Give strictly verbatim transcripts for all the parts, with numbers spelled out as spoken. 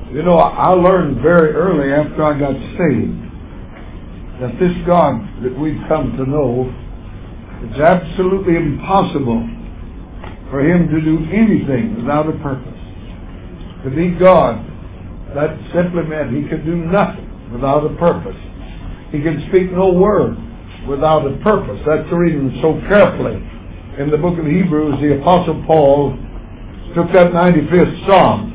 You know, I learned very early after I got saved that this God that we've come to know, it's absolutely impossible for Him to do anything without a purpose. To be God, that simply meant He could do nothing without a purpose. He could speak no word without a purpose. That's reading so carefully. In the book of Hebrews, the Apostle Paul took that ninety-fifth Psalm.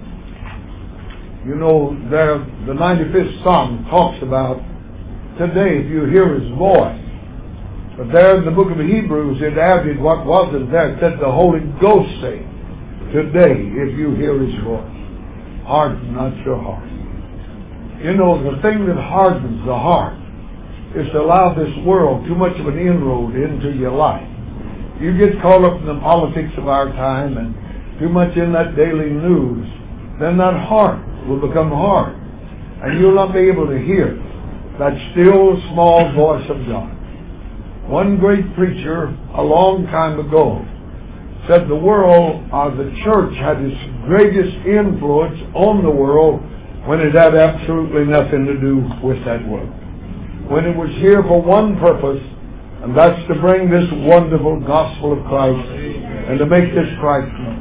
You know, there, the ninety-fifth Psalm talks about today, if you hear His voice. But there in the book of Hebrews, it added what wasn't there. It said the Holy Ghost say, today, if you hear His voice, harden not your heart. You know, the thing that hardens the heart is to allow this world too much of an inroad into your life. You get caught up in the politics of our time and too much in that daily news, then that heart will become hard. And you'll not be able to hear that still small voice of God. One great preacher a long time ago said the world, or the church, had its greatest influence on the world when it had absolutely nothing to do with that world. When it was here for one purpose, and that's to bring this wonderful gospel of Christ and to make this Christ known.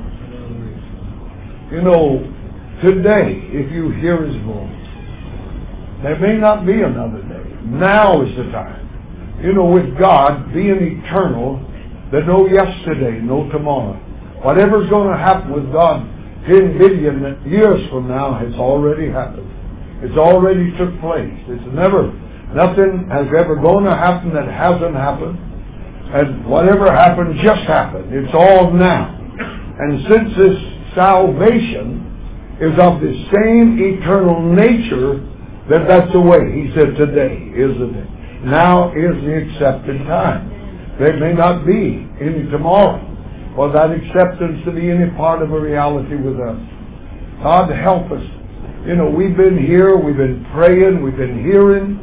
You know, today, if you hear His voice, there may not be another day. Now is the time. You know, with God being eternal, there's no yesterday, no tomorrow. Whatever's going to happen with God ten billion years from now has already happened. It's already took place. It's never, nothing has ever going to happen that hasn't happened. And whatever happened just happened. It's all now. And since this salvation is of the same eternal nature, that that's the way. He said today is the day. Now is the accepted time. There may not be any tomorrow for that acceptance to be any part of a reality with us. God help us. You know, we've been here, we've been praying, we've been hearing.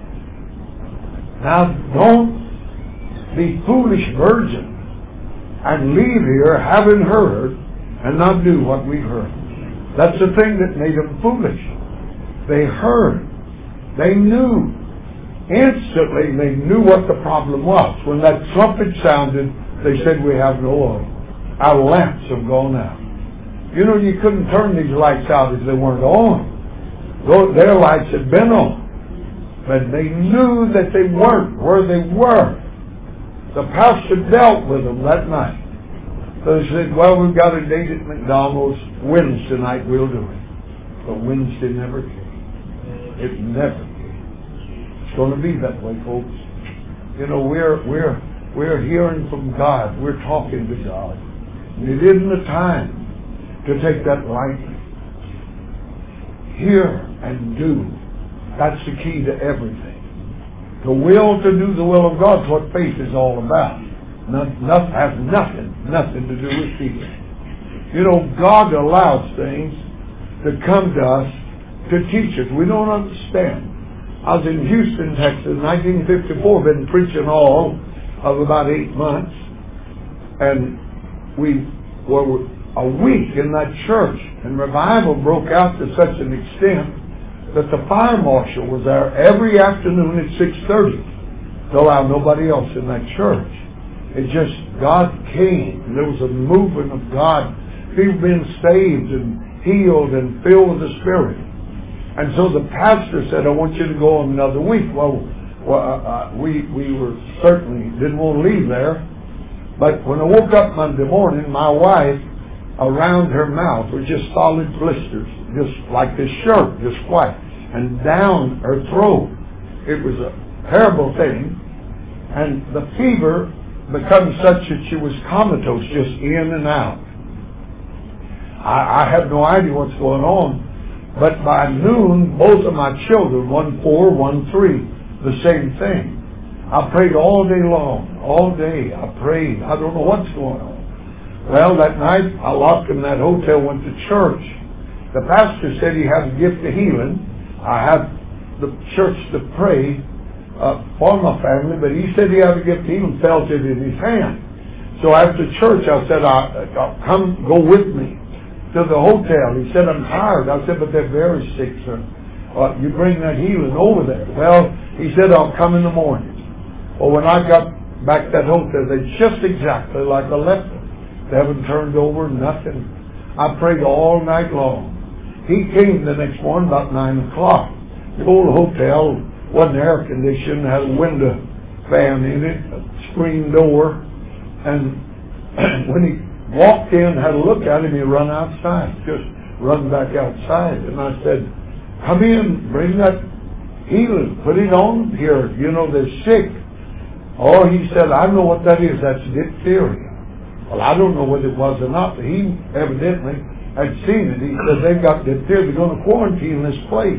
Now don't be foolish virgin and leave here having heard and not do what we heard. That's the thing that made them foolish. They heard. They knew. Instantly they knew what the problem was. When that trumpet sounded, they said, we have no oil. Our lamps have gone out. You know, you couldn't turn these lights out if they weren't on. Their lights had been on. But they knew that they weren't where they were. The pastor dealt with them that night. So they said, well, we've got a date at McDonald's. Wednesday night we'll do it. But Wednesday never came. It never came. It's going to be that way, folks. You know, we're we're we're hearing from God. We're talking to God. And it isn't the time to take that lightly. Hear and do. That's the key to everything. The will to do the will of God is what faith is all about. Not, not, has nothing, nothing to do with fear. You know, God allows things to come to us to teach us. We don't understand. I was in Houston, Texas, nineteen fifty-four, been preaching all of about eight months. And we were a week in that church. And revival broke out to such an extent that the fire marshal was there every afternoon at six thirty to allow nobody else in that church. It just, God came. And there was a movement of God. People being saved and healed and filled with the Spirit. And so the pastor said, I want you to go on another week. Well, well uh, we, we were certainly didn't want to leave there. But when I woke up Monday morning, my wife, around her mouth were just solid blisters, just like this shirt, just white. And down her throat. It was a terrible thing. And the fever becomes such that she was comatose, just in and out. I, I have no idea what's going on. But by noon, both of my children, one four, one three, the same thing. I prayed all day long, all day. I prayed. I don't know what's going on. Well, that night, I locked in that hotel, went to church. The pastor said he has a gift of healing. I had the church to pray uh, for my family, but he said he had a gift of healing, felt it in his hand. So after church, I said, I, I'll come, go with me to the hotel. He said, I'm tired. I said, but they're very sick, sir. Uh, you bring that healing over there. Well, he said, I'll come in the morning. Well, when I got back to that hotel, they just exactly like a leper. They haven't turned over, nothing. I prayed all night long. He came the next morning about nine o'clock. The old hotel wasn't air conditioned, had a window fan in it, a screen door, and when he walked in, had a look at him, he run outside, just run back outside. And I said, come in, bring that healing, put it on here. You know, they're sick. Oh, he said, I know what that is. That's diphtheria. Well, I don't know whether it was or not, but he evidently had seen it. He said, they've got diphtheria. They're going to quarantine this place.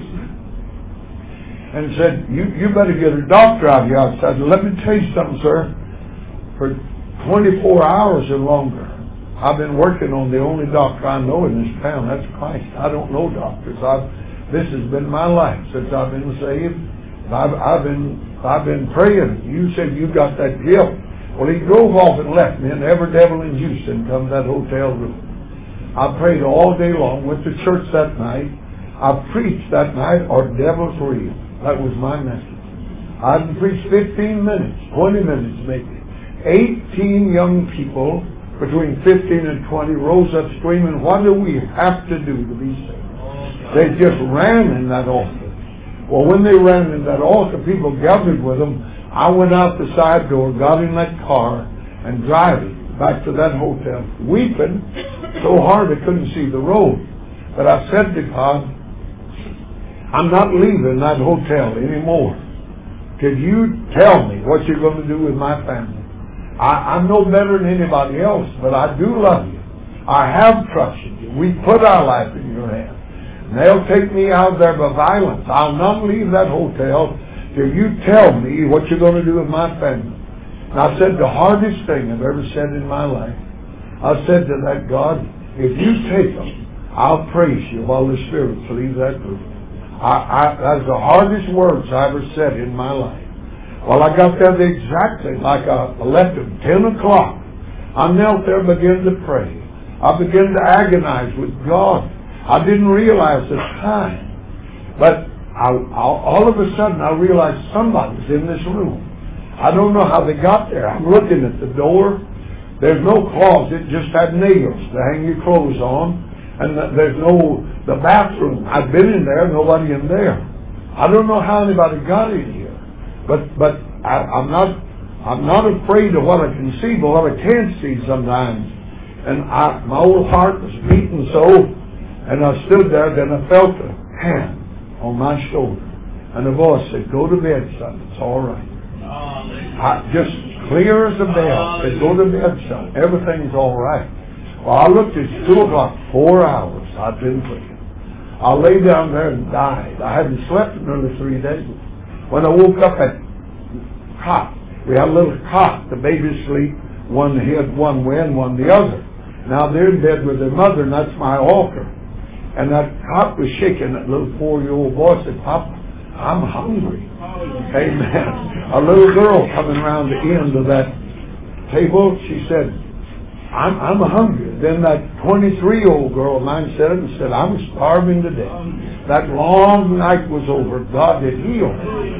And said, you, you better get a doctor out here. I said, let me tell you something, sir. For twenty-four hours or longer, I've been working on the only doctor I know in this town. That's Christ. I don't know doctors. I've, this has been my life since I've been saved. I've, I've been I've been praying. You said you got that gift. Well, he drove off and left me, and every devil in Houston come to that hotel room. I prayed all day long. Went to church that night. I preached that night, or devils real. That was my message. I preached fifteen minutes, twenty minutes maybe. eighteen young people between fifteen and twenty rose up screaming, what do we have to do to be saved? They just ran in that altar. Well, when they ran in that altar, people gathered with them. I went out the side door, got in that car, and driving back to that hotel, weeping so hard I couldn't see the road. But I said to God, I'm not leaving that hotel anymore. Could you tell me what you're going to do with my family? I, I'm no better than anybody else, but I do love you. I have trusted you. We put our life in your hands. And they'll take me out there by violence. I'll not leave that hotel till you tell me what you're going to do with my family. And I said the hardest thing I've ever said in my life. I said to that God, if you take them, I'll praise you while the spirits leave that room. I, I, that's the hardest words I ever said in my life. Well, I got there exactly like I left at ten o'clock. I knelt there and began to pray. I began to agonize with God. I didn't realize the time. But I, I, all of a sudden I realized somebody's in this room. I don't know how they got there. I'm looking at the door. There's no closet, just had nails to hang your clothes on. And there's no, the bathroom. I've been in there, nobody in there. I don't know how anybody got in here. But but I, I'm not I'm not afraid of what I can see, but what I can't see sometimes. And I, my old heart was beating so, and I stood there, then I felt a hand on my shoulder. And a voice said, go to bed, son, it's all right. I, just clear as a bell, said, go to bed, son, everything's all right. Well, I looked at two o'clock, four hours I'd been praying. I lay down there and died. I hadn't slept in nearly three days. When I woke up at cot, we had a little cot. The babies sleep one head one way and one the other. Now they're in bed with their mother, and that's my altar. And that cot was shaking. That little four-year-old boy said, Papa, I'm hungry. Amen. A little girl coming around the end of that table, she said, I'm, I'm hungry. Then that twenty-three-year-old girl of mine said it and said, I'm starving to death. That long night was over. God had healed.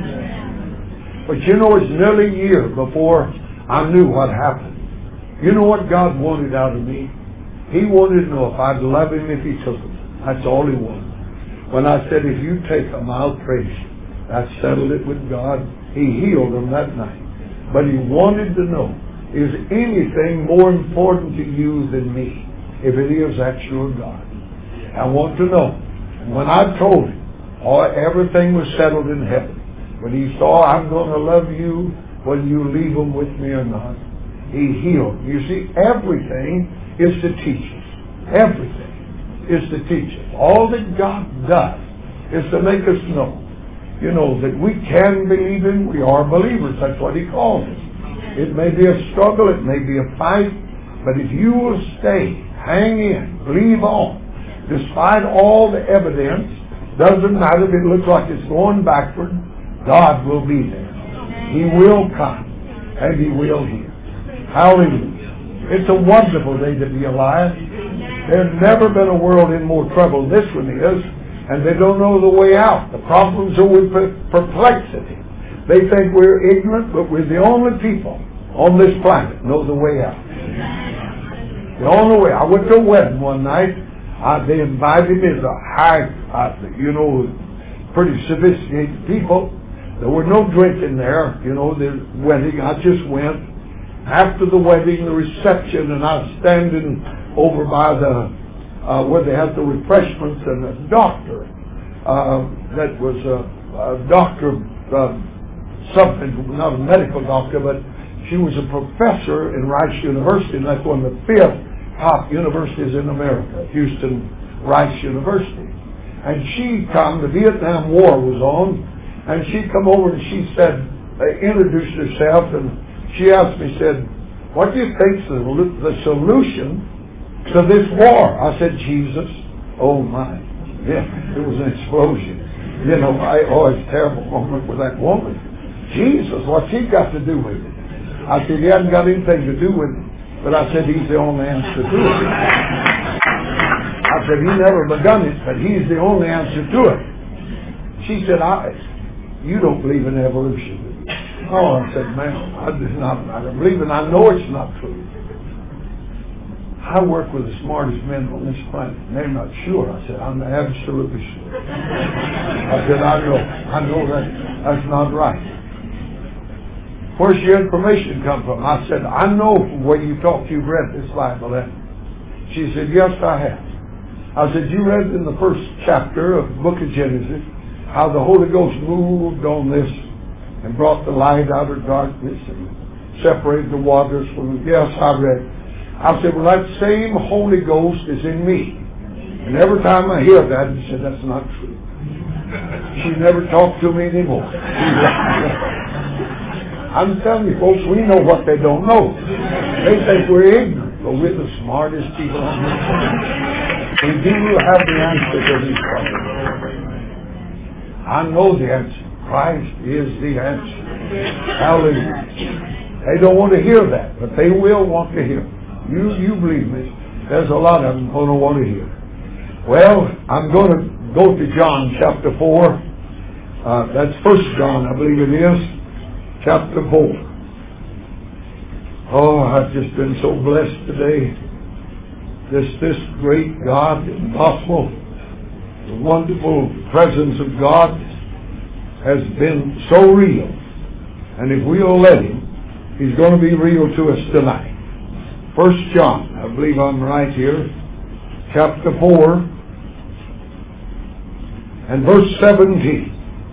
But you know, it's nearly a year before I knew what happened. You know what God wanted out of me? He wanted to know if I'd love him if he took them. That's all he wanted. When I said, if you take them, I'll praise you. That settled it with God. He healed them that night. But he wanted to know, is anything more important to you than me? If it is, that's your God. I want to know. And when I told him, oh, everything was settled in heaven. When he saw, I'm going to love you whether you leave them with me or not, he healed. You see, everything is to teach us. Everything is to teach us. All that God does is to make us know, you know, that we can believe him. We are believers. That's what he calls us. It may be a struggle, it may be a fight, but if you will stay, hang in, believe on, despite all the evidence, doesn't matter if it looks like it's going backward, God will be there. He will come, and he will heal. Hallelujah. It's a wonderful day to be alive. There's never been a world in more trouble than this one is, and they don't know the way out. The problems are with perplexity. They think we're ignorant, but we're the only people on this planet know the way out. The only way. I went to a wedding one night. I, they invited me as a high, uh, you know, pretty sophisticated people. There were no drinking there, you know, the wedding. I just went. After the wedding, the reception, and I was standing over by the, uh, where they had the refreshments, and a doctor, uh, that was a, a doctor, uh, something, not a medical doctor, but she was a professor in Rice University, and that's one of the fifth top universities in America, Houston Rice University. And she come, the Vietnam War was on, and she come over and she said, uh, introduced herself, and she asked me, said, what do you think's the, the solution to this war? I said, Jesus. Oh my. Yeah, it was an explosion. You know, I, oh, it's a terrible moment with that woman. Jesus, what's he got to do with it? I said, he hasn't got anything to do with it. But I said, he's the only answer to it. I said, he never begun it, but he's the only answer to it. She said, I, you don't believe in evolution. Oh, I said, ma'am, I do not. I don't believe it. I know it's not true. I work with the smartest men on this planet, and they're not sure. I said, I'm absolutely sure. I said, I know. I know that that's not right. Where's your information come from? I said, I know from where you talk, you've read this Bible. Then. She said, yes, I have. I said, you read in the first chapter of the book of Genesis how the Holy Ghost moved on this and brought the light out of darkness and separated the waters from the... Yes, I read. I said, well, that same Holy Ghost is in me. And every time I hear that, he said, that's not true. She never talked to me anymore. I'm telling you, folks, we know what they don't know. They think we're ignorant, but we're the smartest people on this planet. We do have the answer to these problems. I know the answer. Christ is the answer. Hallelujah. They don't want to hear that, but they will want to hear. You, you believe me. There's a lot of them going to want to hear. Well, I'm going to go to John chapter four. Uh, that's First John, I believe it is. Chapter four. Oh, I've just been so blessed today. This this great God and gospel, the wonderful presence of God has been so real. And if we'll let Him, He's going to be real to us tonight. First John, I believe I'm right here, chapter four, and verse seventeen.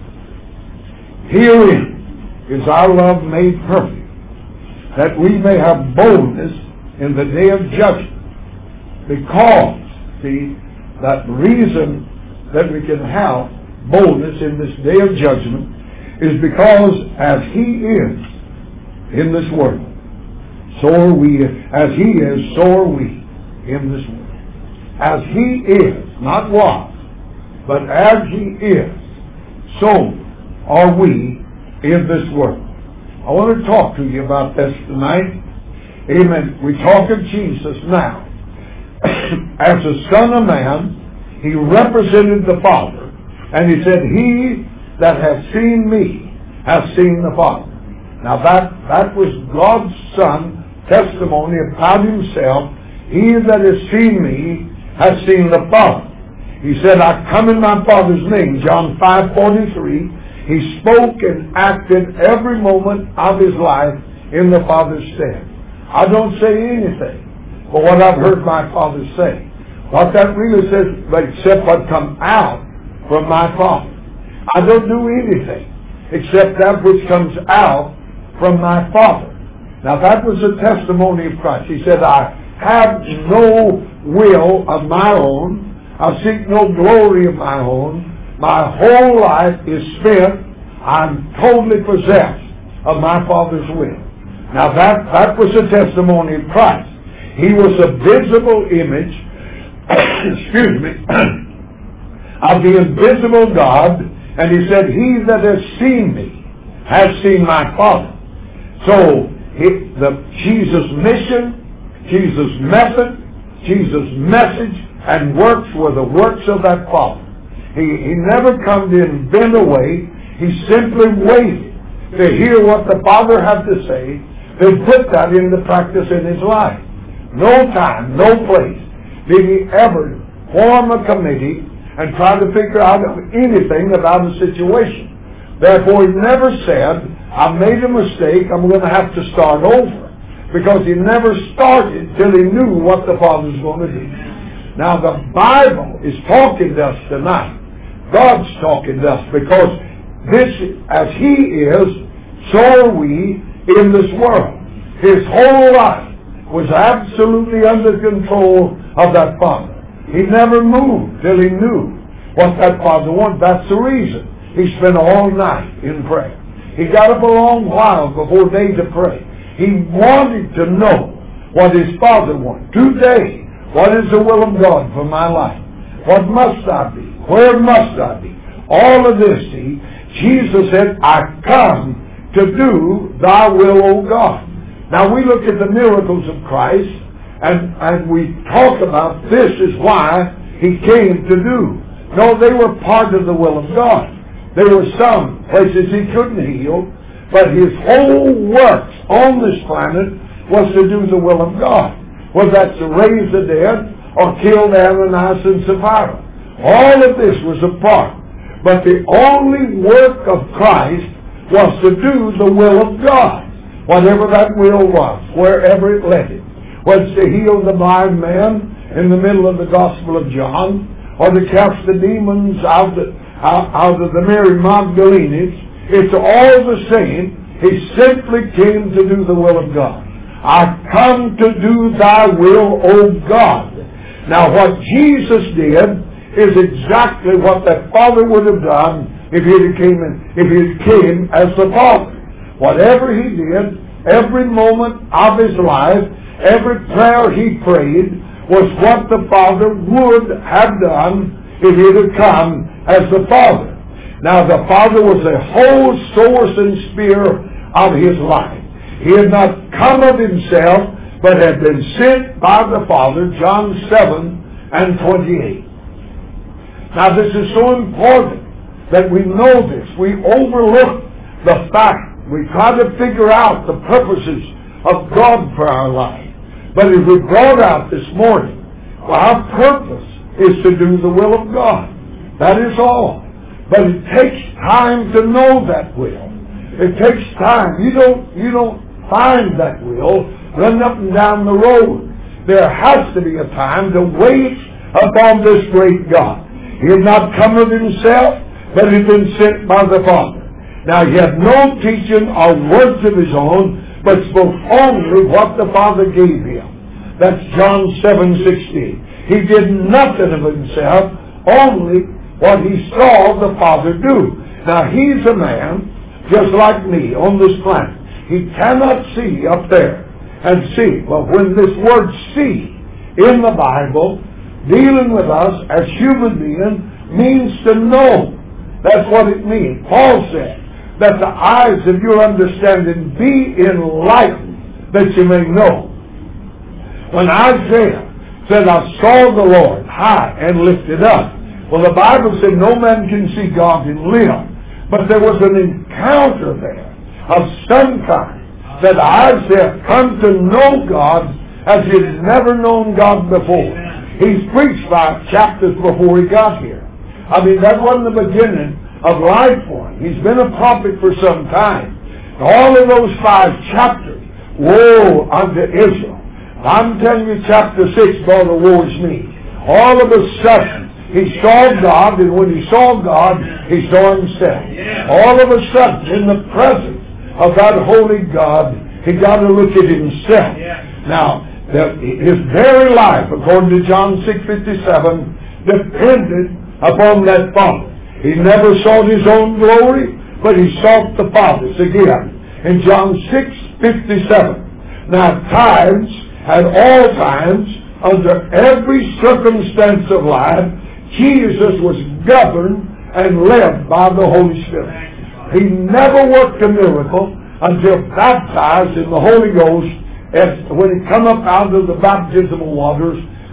Herein is our love made perfect, that we may have boldness in the day of judgment. Because, see, that reason that we can have boldness in this day of judgment is because as He is in this world, so are we. As He is, so are we in this world. As He is, not was, but as He is, so are we in this world. I want to talk to you about this tonight. Amen. We talk of Jesus now. As the Son of Man, He represented the Father. And He said, He that has seen me has seen the Father. Now that, that was God's Son testimony about Himself. He that has seen me has seen the Father. He said, I come in my Father's name. John five forty-three. He spoke and acted every moment of His life in the Father's stead. I don't say anything but what I've heard my Father say. What that really says, but except what come out from my Father. I don't do anything except that which comes out from my Father. Now that was the testimony of Christ. He said, I have no will of my own. I seek no glory of my own. My whole life is spent, I'm totally possessed of my Father's will. Now that, that was the testimony of Christ. He was a visible image, excuse me, of the invisible God, and He said, He that has seen me has seen my Father. So, he, the Jesus' mission, Jesus' method, Jesus' message and works were the works of that Father. He, he never come to invent a way. He simply waited to hear what the Father had to say, then put that into practice in his life. No time, no place did he ever form a committee and try to figure out anything about a situation. Therefore, he never said, I made a mistake, I'm going to have to start over. Because he never started till he knew what the Father was going to do. Now, the Bible is talking to us tonight. God's talking to us because this, as he is, so are we in this world. His whole life was absolutely under control of that Father. He never moved till he knew what that Father wanted. That's the reason he spent all night in prayer. He got up a long while before day to pray. He wanted to know what his Father wanted. Today, what is the will of God for my life? What must I be? Where must I be? All of this, see, Jesus said, I come to do thy will, O God. Now we look at the miracles of Christ, and, and we talk about this is why he came to do. No, they were part of the will of God. There were some places he couldn't heal, but his whole works on this planet was to do the will of God. Whether that's to raise the dead or kill Ananias and Sapphira. All of this was a part. But the only work of Christ was to do the will of God. Whatever that will was, wherever it led him. Was to heal the blind man in the middle of the Gospel of John, or to cast the demons out of, out, out of the Mary Magdalenes. It's all the same. He simply came to do the will of God. I come to do thy will, O God. Now what Jesus did is exactly what that Father would have done if he had came in, if he came as the Father. Whatever he did, every moment of his life, every prayer he prayed was what the Father would have done if he had come as the Father. Now the Father was the whole source and sphere of his life. He had not come of himself, but had been sent by the Father, John seven and twenty-eight. Now this is so important that we know this. We overlook the fact. We try to figure out the purposes of God for our life. But as we brought out this morning, well, our purpose is to do the will of God. That is all. But it takes time to know that will. It takes time. You don't, you don't find that will running up and down the road. There has to be a time to wait upon this great God. He had not come of himself, but he had been sent by the Father. Now he had no teaching or words of his own, but spoke only what the Father gave him. That's John seven sixteen. He did nothing of himself, only what he saw the Father do. Now he's a man just like me on this planet. He cannot see up there and see. But when this word see in the Bible, dealing with us as human beings, means to know. That's what it means. Paul said that the eyes of your understanding be enlightened, that you may know. When Isaiah said, I saw the Lord high and lifted up. Well, the Bible said no man can see God and live. But there was an encounter there of some kind that Isaiah come to know God as he had never known God before. He's preached five chapters before he got here. I mean, that wasn't the beginning of life for him. He's been a prophet for some time. All of those five chapters, woe unto Israel. I'm telling you, chapter six brought a woe is me. All of a sudden, he saw God, and when he saw God, he saw himself. All of a sudden, in the presence of that holy God, he got to look at himself. Now, the, his very life, according to John six fifty-seven, depended upon that Father. He never sought his own glory, but he sought the Father's again. In John six fifty-seven, now times, at all times, under every circumstance of life, Jesus was governed and led by the Holy Spirit. He never worked a miracle until baptized in the Holy Ghost. As when he come up out of the baptismal waters,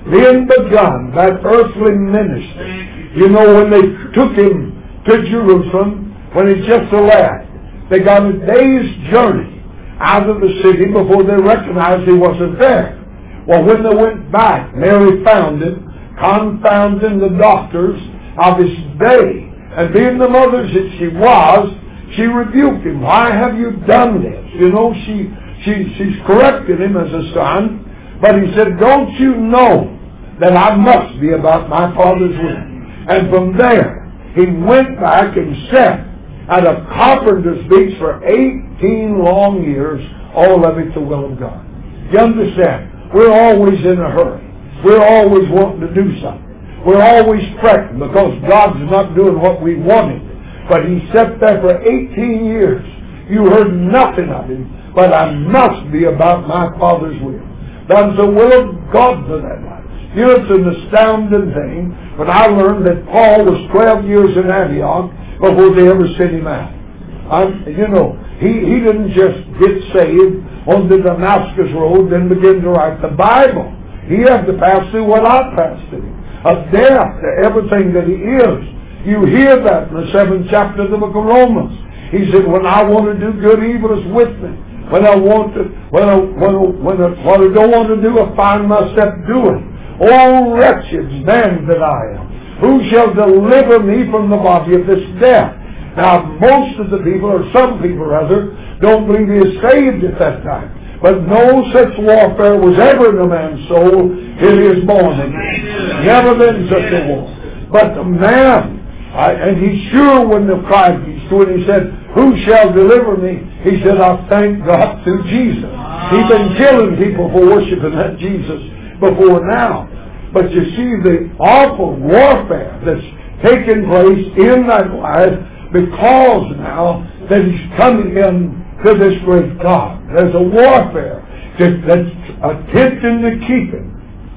then begun that earthly ministry. You know, when they took him to Jerusalem, when he's just a lad, they got a day's journey out of the city before they recognized he wasn't there. Well, when they went back, Mary found him, confounding the doctors of his day. And being the mother that she was, she rebuked him. Why have you done this? You know, she, she she's corrected him as a son. But he said, don't you know that I must be about my Father's will? And from there, he went back and sat at a carpenter's bench for eighteen long years, all of it the will of God. You understand? We're always in a hurry. We're always wanting to do something. We're always fretting because God's not doing what we wanted. But he sat there for eighteen years. You heard nothing of him, but I must be about my Father's will. That's the will of God for that life. You know, it's an astounding thing, but I learned that Paul was twelve years in Antioch before they ever sent him out. I'm, you know, he, he didn't just get saved on the Damascus Road and begin to write the Bible. He had to pass through what I passed through. A death to everything that he is. You hear that in the seventh chapter of the book of Romans. He said, when I want to do good, evil is with me. When I want to, when I, when I, when I, what I don't want to do, I find myself doing. Oh, wretched man that I am. Who shall deliver me from the body of this death? Now, most of the people, or some people rather, don't believe he is saved at that time. But no such warfare was ever in a man's soul till he is born again. Never been such a war. But the man, I, and he sure wouldn't have cried when he said, who shall deliver me? He said, I thank God through Jesus. He's been killing people for worshiping that Jesus before now. But you see the awful warfare that's taking place in that life because now that he's coming in to this great God. There's a warfare that's attempting to keep him.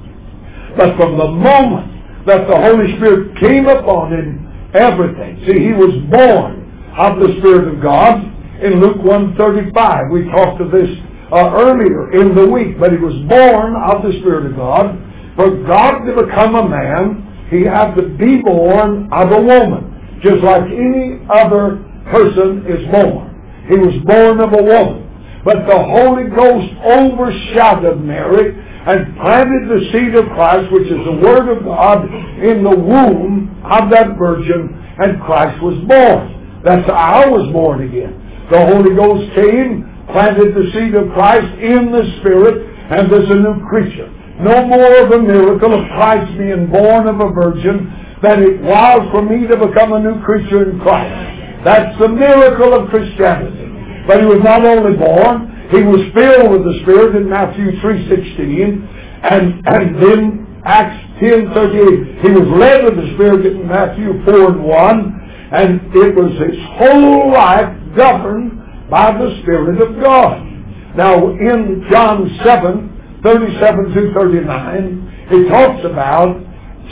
But from the moment that the Holy Spirit came upon him, everything. See, he was born of the Spirit of God in Luke one thirty-five. We talked of this uh, earlier in the week. But he was born of the Spirit of God. For God to become a man, he had to be born of a woman, just like any other person is born. He was born of a woman. But the Holy Ghost overshadowed Mary and planted the seed of Christ, which is the Word of God, in the womb of that virgin, and Christ was born. That's how I was born again. The Holy Ghost came, planted the seed of Christ in the Spirit, and there's a new creature. No more of a miracle of Christ being born of a virgin than it was for me to become a new creature in Christ. That's the miracle of Christianity. But he was not only born, he was filled with the Spirit in Matthew three sixteen, and, and then Acts ten thirty-eight. He was led with the Spirit in Matthew four and one, and it was his whole life governed by the Spirit of God. Now in John seven, thirty-seven through thirty-nine, he talks about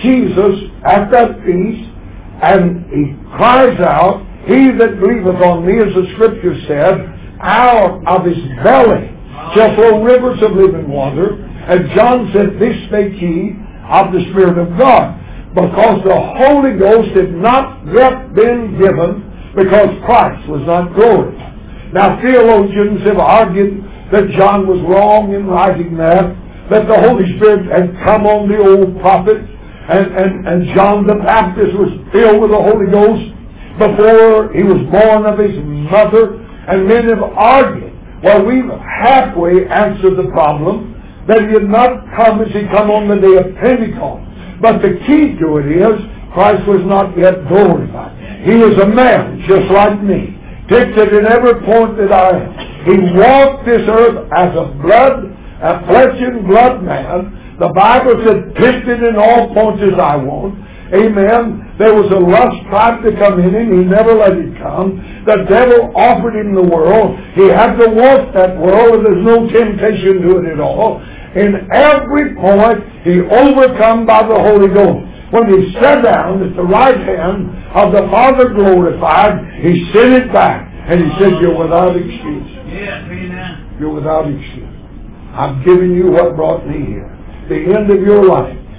Jesus at that feast, and he cries out, he that believeth on me, as the Scripture said, out of his belly shall flow rivers of living water. And John said, this spake he of the Spirit of God, because the Holy Ghost had not yet been given, because Christ was not glorified. Now theologians have argued that John was wrong in writing that, that the Holy Spirit had come on the old prophets, and, and, and John the Baptist was filled with the Holy Ghost before he was born of his mother. And men have argued, well, we've halfway answered the problem, that he had not come as he come on the day of Pentecost. But the key to it is, Christ was not yet glorified. He was a man just like me, tempted in every point that I am. He walked this earth as a blood, a flesh and blood man. The Bible said, tempted in all points as I want. Amen. There was a lust tried to come in him. He never let it come. The devil offered him the world. He had to walk that world, and there's no temptation to it at all. In every point, he overcome by the Holy Ghost. When he sat down at the right hand of the Father glorified, he sent it back, and he said, you're without excuse. You're without excuse. I've given you what brought me here. The end of your life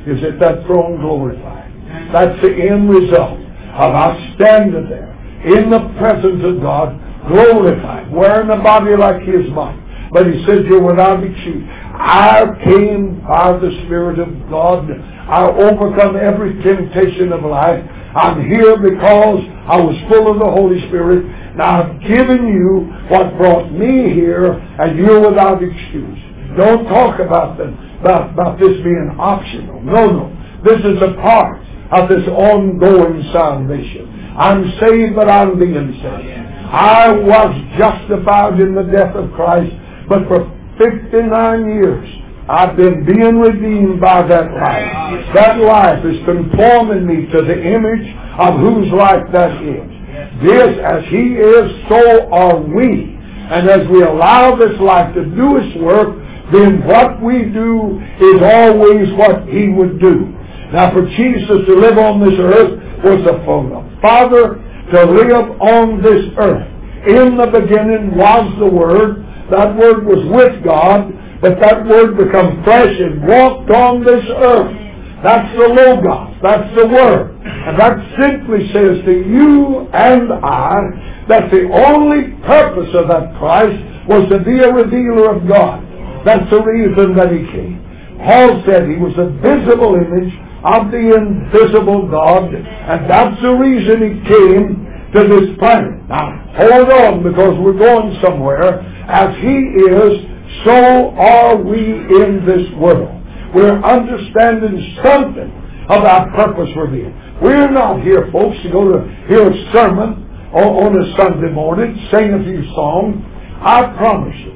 is at that throne glorified. That's the end result of our standing there in the presence of God, glorified, wearing a body like His body. But He says, you're without excuse. I came by the Spirit of God. I overcome every temptation of life. I'm here because I was full of the Holy Spirit. Now I've given you what brought me here, and you're without excuse. Don't talk about them, about, about this being optional. No, no. This is a part of this ongoing salvation. I'm saved, but I'm being saved. I was justified in the death of Christ, but for fifty-nine years I've been being redeemed by that life. That life is conforming me to the image of whose life that is. This, as He is, so are we. And as we allow this life to do its work, then what we do is always what He would do. Now, for Jesus to live on this earth was a Father to live on this earth. In the beginning was the Word. That Word was with God, but that Word became flesh and walked on this earth. That's the Logos. That's the Word. And that simply says to you and I that the only purpose of that Christ was to be a revealer of God. That's the reason that He came. Paul said He was a visible image of the invisible God, and that's the reason He came to this planet. Now, hold on, because we're going somewhere. As He is, so are we in this world. We're understanding something of our purpose for being. We're not here, folks, to go to hear a sermon on a Sunday morning, sing a few songs. I promise you,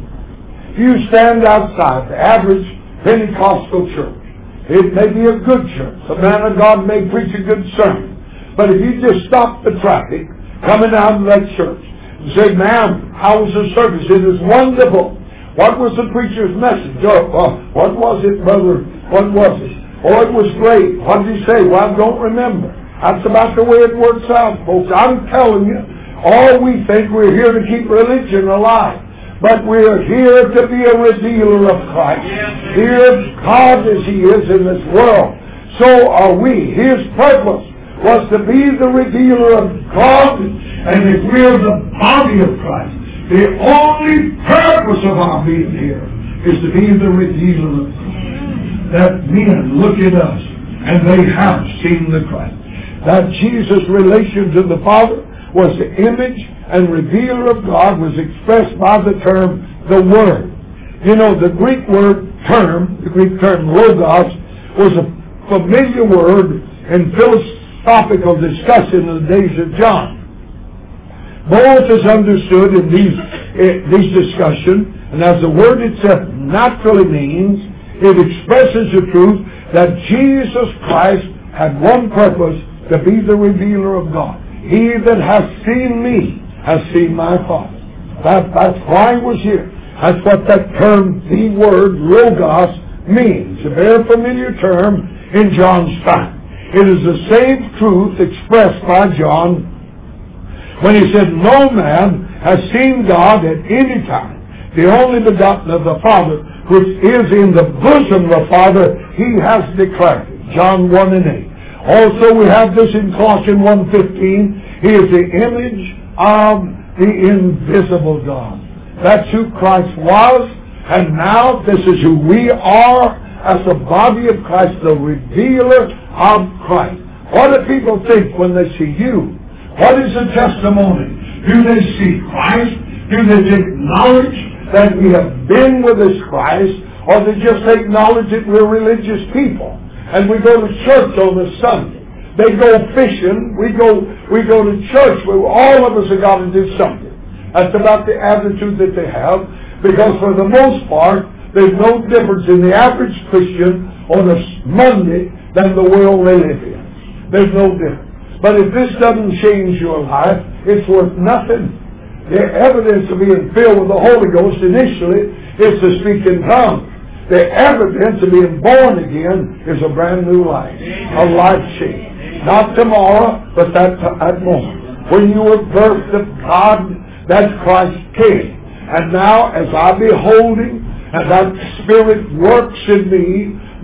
if you stand outside the average Pentecostal church, it may be a good church. The man of God may preach a good sermon. But if you just stop the traffic coming out of that church and say, ma'am, how was the service? It was wonderful. What was the preacher's message? Oh, oh, what was it, brother? What was it? Oh, it was great. What did he say? Well, I don't remember. That's about the way it works out, folks. I'm telling you, all we think we're here to keep religion alive. But we're here to be a revealer of Christ. Here, God as He is in this world, so are we. His purpose was to be the revealer of God, and if we're the body of Christ, the only purpose of our being here is to be the revealer of Christ. That men look at us, and they have seen the Christ. That Jesus' relation to the Father was the image and revealer of God was expressed by the term, the Word. You know, the Greek word term, the Greek term logos, was a familiar word in philosophical discussion in the days of John. Both is understood in these, in these discussions, and as the word itself naturally means, it expresses the truth that Jesus Christ had one purpose, to be the revealer of God. He that has seen me has seen my Father. That, that's why He was here. That's what that term, the word, logos, means. A very familiar term in John's time. It is the same truth expressed by John when he said, no man has seen God at any time. The only begotten of the Father, which is in the bosom of the Father, He has declared it. John one and eight. Also we have this in Colossians one fifteen. He is the image of the invisible God. That's who Christ was, and now this is who we are as the body of Christ, the revealer of Christ. What do people think when they see you? What is the testimony? Do they see Christ? Do they acknowledge that we have been with this Christ? Or they just acknowledge that we're religious people and we go to church on a Sunday? They go fishing. We go we go to church. Where all of us have got to do something. That's about the attitude that they have. Because for the most part, there's no difference in the average Christian on a Monday than the world they live in. There's no difference. But if this doesn't change your life, it's worth nothing. The evidence of being filled with the Holy Ghost initially is to speak in tongues. The evidence of being born again is a brand new life, a life change. Not tomorrow, but that, that moment. When you were birthed of God, that Christ came. And now, as I behold Him, and that Spirit works in me,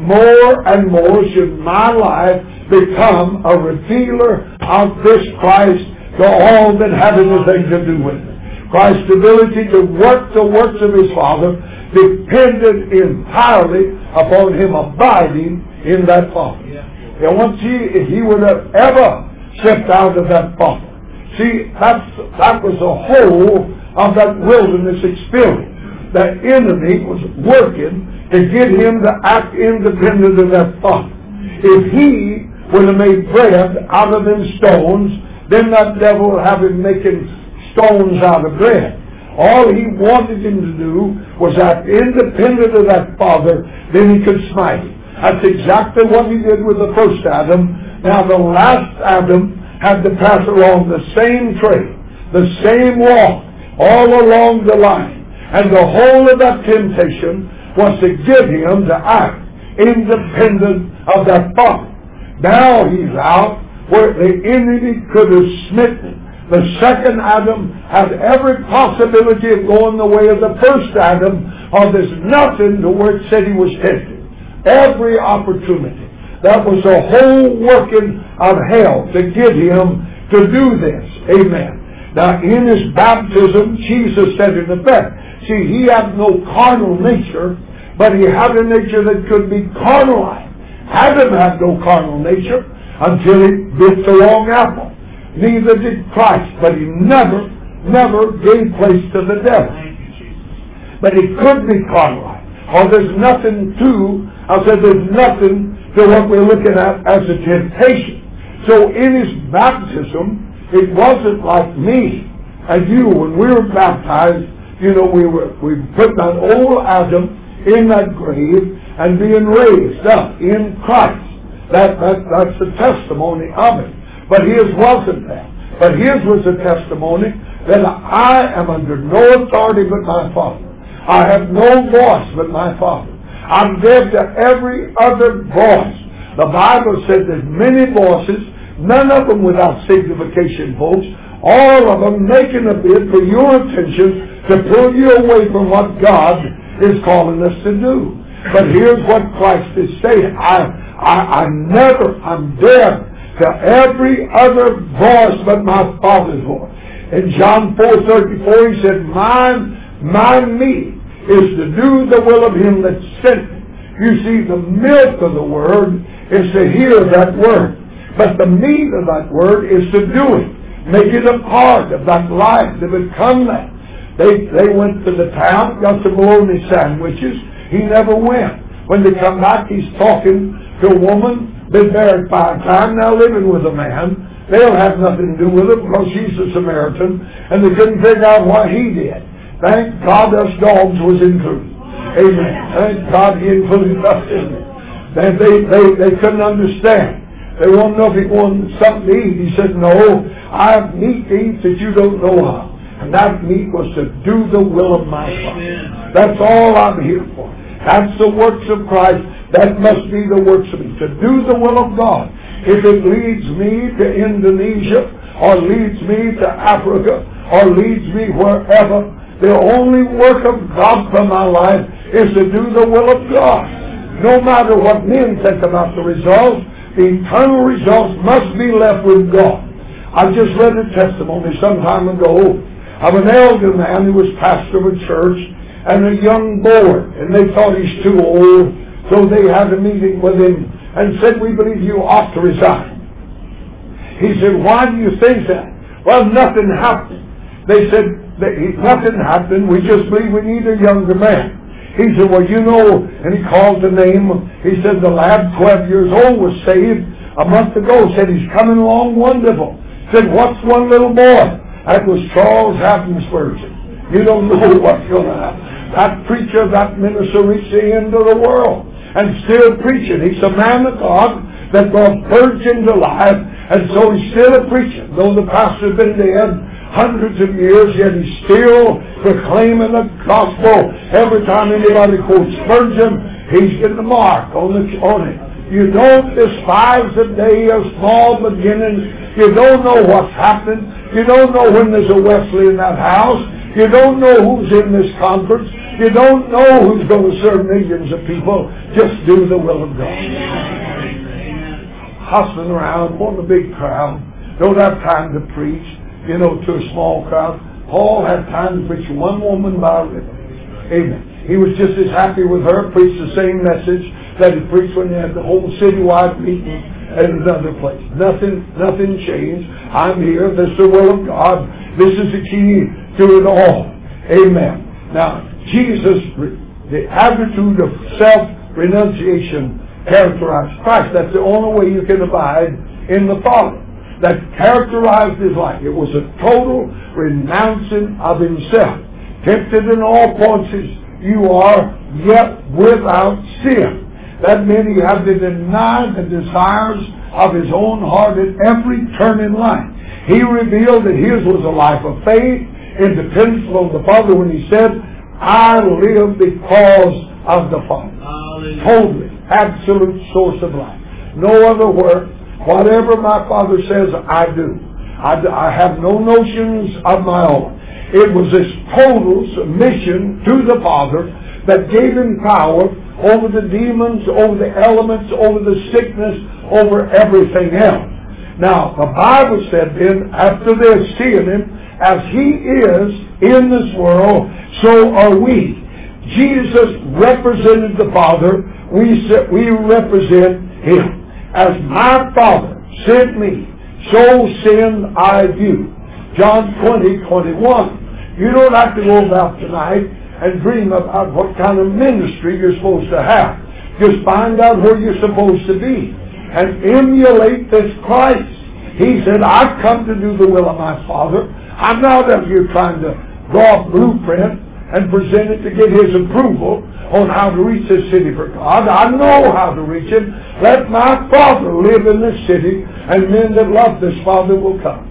more and more should my life become a revealer of this Christ to all that have anything to do with it. Christ's ability to work the works of His Father depended entirely upon Him abiding in that Father. And once He, if He would have ever stepped out of that Father, see, that's, that was the whole of that wilderness experience. The enemy was working to get Him to act independent of that Father. If He would have made bread out of them stones, then that devil would have Him making stones out of bread. All he wanted him to do was act independent of that Father, then he could smite him. That's exactly what he did with the first Adam. Now the last Adam had to pass along the same trail, the same walk, all along the line. And the whole of that temptation was to get him to act independent of that Father. Now he's out where the enemy could have smitten. The second Adam had every possibility of going the way of the first Adam, or there's nothing to where it said he was tempted. Every opportunity. That was the whole working of hell to get him to do this. Amen. Now in his baptism, Jesus said in effect, see, he had no carnal nature, but he had a nature that could be carnalized. Adam had no carnal nature until he bit the wrong apple. Neither did Christ, but he never, never gave place to the devil. But he could be carnalized. Or there's nothing to, I said there's nothing to what we're looking at as a temptation. So in his baptism, it wasn't like me and you. When we were baptized, you know, we were we put that old Adam in that grave and being raised up in Christ. That, that that's the testimony of it. But his wasn't that. But his was a testimony that I am under no authority but my Father. I have no voice but my Father. I'm dead to every other voice. The Bible said there's many voices, none of them without signification, folks. All of them making a bid for your attention to pull you away from what God is calling us to do. But here's what Christ is saying. I, I, I never, I'm dead to every other voice but my Father's voice. In John four thirty-four, he said, My, my meat is to do the will of him that sent me. You see, the milk of the word is to hear that word. But the meat of that word is to do it. Make it a part of that life, to become that. They, they went to the town, got some bologna sandwiches. He never went. When they come back, he's talking to a woman, been married five times, now living with a man. They'll have nothing to do with it because she's a Samaritan, and they couldn't figure out what he did. Thank God us dogs was included. Amen. Thank God he included us in it. They, they, they, they couldn't understand. They wanted to know if he wanted something to eat. He said, no, I have meat to eat that you don't know of. And that meat was to do the will of my Father. That's all I'm here for. That's the works of Christ. That must be the works of me. To do the will of God. If it leads me to Indonesia, or leads me to Africa, or leads me wherever, the only work of God for my life is to do the will of God. No matter what men think about the results, the eternal results must be left with God. I just read a testimony some time ago of an elder man who was pastor of a church and a young boy, and they thought he's too old, so they had a meeting with him and said, we believe you ought to resign. He said, why do you think that? Well, nothing happened. They said, nothing happened, we just believe we need a younger man. He said, well, you know, and he called the name. He said, the lad, twelve years old, was saved a month ago. Said, he's coming along wonderful. Said, what's one little boy? That was Charles Haddon Spurgeon. You don't know what's going to happen. That preacher, that minister reached the end of the world and still preaching. He's a man of God that brought Spurgeon to life, and so he's still a preacher. Though the pastor's been dead hundreds of years, yet he's still proclaiming the gospel. Every time anybody quotes Spurgeon, he's getting the mark on, the, on it. You don't despise the day of small beginnings. You don't know what's happening. You don't know when there's a Wesley in that house. You don't know who's in this conference. You don't know who's going to serve millions of people. Just do the will of God. Hustling around, wanting a big crowd. Don't have time to preach, you know, to a small crowd. Paul had time to preach one woman by a river. Amen. He was just as happy with her, preached the same message that he preached when he had the whole citywide meeting at another place. Nothing, nothing changed. I'm here. This is the will of God. This is the key to it all. Amen. Now, Jesus, the attitude of self-renunciation characterized Christ. That's the only way you can abide in the Father. That characterized his life. It was a total renouncing of himself. Tempted in all points as you are, yet without sin. That meant he had to deny the desires of his own heart at every turn in life. He revealed that his was a life of faith, independence on the Father when he said, I live because of the Father. Hallelujah. Totally, absolute source of life. No other work. Whatever my Father says, I do. I, I have no notions of my own. It was this total submission to the Father that gave him power over the demons, over the elements, over the sickness, over everything else. Now, the Bible said then, after this, seeing him, as he is in this world, so are we. Jesus represented the Father. We, we represent him. As my Father sent me, so send I you. John twenty, twenty-one. You don't have to go about tonight and dream about what kind of ministry you're supposed to have. Just find out where you're supposed to be and emulate this Christ. He said, I've come to do the will of my Father. I'm not up here trying to draw a blueprint and present it to get his approval on how to reach this city for God. I know how to reach it. Let my Father live in this city, and men that love this Father will come.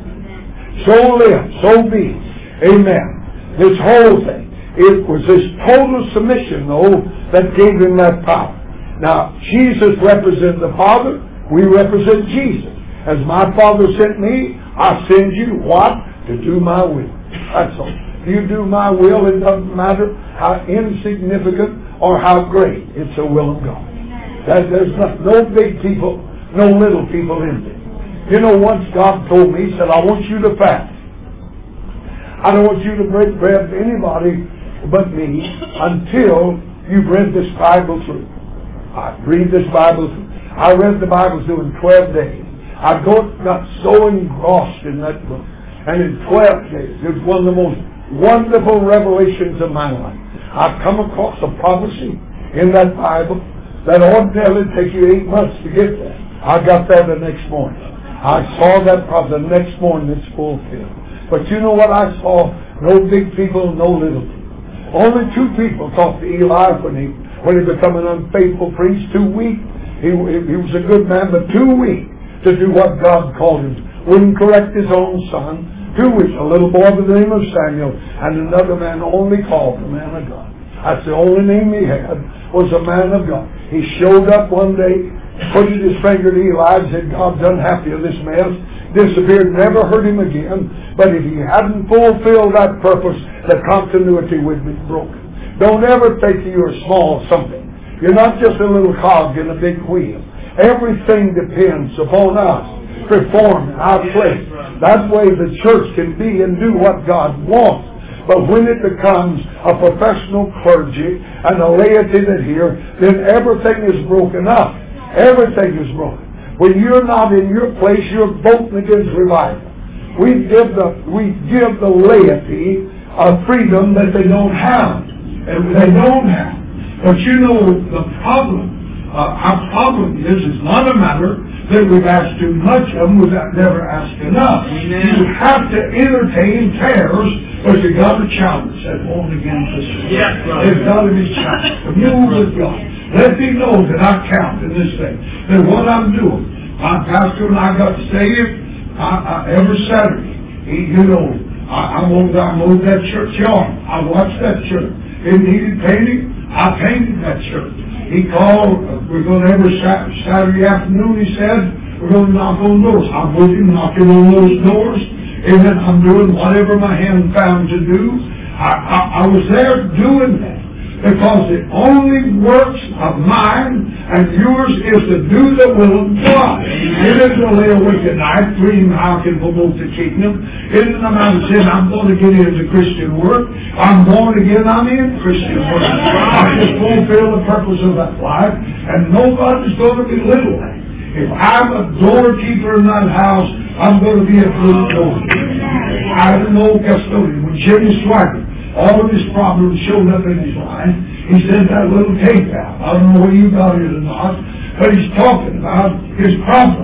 So live, so be. Amen. This whole thing. It was this total submission, though, that gave him that power. Now, Jesus represents the Father. We represent Jesus. As my Father sent me, I send you what? To do my will. That's all. You do my will, it doesn't matter how insignificant or how great. It's the will of God. That, there's not, no big people, no little people in it. You know, once God told me, He said, I want you to fast. I don't want you to break bread with anybody but me until you've read this Bible through. I read this Bible through. I read the Bible through in twelve days. I got so engrossed in that book. And in twelve days, it was one of the most wonderful revelations of my life. I've come across a prophecy in that Bible that ordinarily take you eight months to get there. I got there the next morning. I saw that prophecy the next morning. It's fulfilled. But you know what I saw? No big people, no little people. Only two people talked to Eli when he when he became an unfaithful priest. Too weak. He, he was a good man, but too weak to do what God called him. Wouldn't correct his own son. Two weeks, a little boy by the name of Samuel, and another man only called the man of God. That's the only name he had, was a man of God. He showed up one day, pointed his finger to Eli and said, God's unhappy of this mess. Disappeared, never heard him again. But if he hadn't fulfilled that purpose, the continuity would be broken. Don't ever think you're small something. You're not just a little cog in a big wheel. Everything depends upon us performing our place. That way the church can be and do what God wants. But when it becomes a professional clergy and a laity that here, then everything is broken up. Everything is broken. When you're not in your place, you're voting against revival. We give the we give the laity a freedom that they don't have. And they don't have. But you know the problem. Uh, our problem is, it's not a matter that we've asked too much of them, we've never asked enough. Amen. You have to entertain prayers, but you've got to challenge that born again Christian. Yes, right. It's got to be challenged. To move with God. Let me know that I count in this thing. That what I'm doing. My pastor and I got saved I, I, every Saturday. He, you know, I, I mowed I mowed that church yard. I watched that church. It needed painting. I painted that church. He called, we're going to every Saturday afternoon, he said, we're going to knock on doors. I'm with him knocking on those doors. And then I'm doing whatever my hand found to do. I, I, I was there doing that. Because the only works of mine and yours is to do the will of God. It isn't to lay awake at night dreaming how I can promote the kingdom. It isn't a matter of saying I'm going to get into Christian work. I'm born again, I'm in Christian work. I just fulfill the purpose of that life, and nobody's going to belittle that. If I'm a doorkeeper in that house, I'm going to be a good doorkeeper. I had an old custodian when Jimmy Swaggart, all of his problems showed up in his life. He sent that little tape out. I don't know whether you got it or not, but he's talking about his problem.